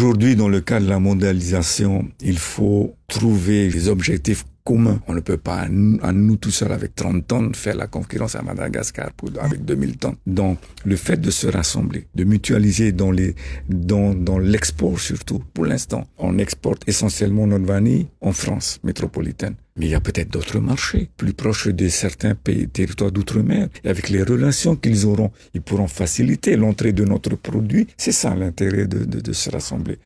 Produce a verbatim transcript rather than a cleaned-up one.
Aujourd'hui, dans le cadre de la mondialisation, il faut trouver des objectifs commun. On ne peut pas, à nous, à nous tout seuls, avec trente tonnes, faire la concurrence à Madagascar pour, avec deux mille tonnes. Donc, le fait de se rassembler, de mutualiser dans les, dans, dans l'export surtout. Pour l'instant, on exporte essentiellement notre vanille en France métropolitaine. Mais il y a peut-être d'autres marchés, plus proches de certains pays, territoires d'outre-mer. Et avec les relations qu'ils auront, ils pourront faciliter l'entrée de notre produit. C'est ça l'intérêt de, de, de se rassembler.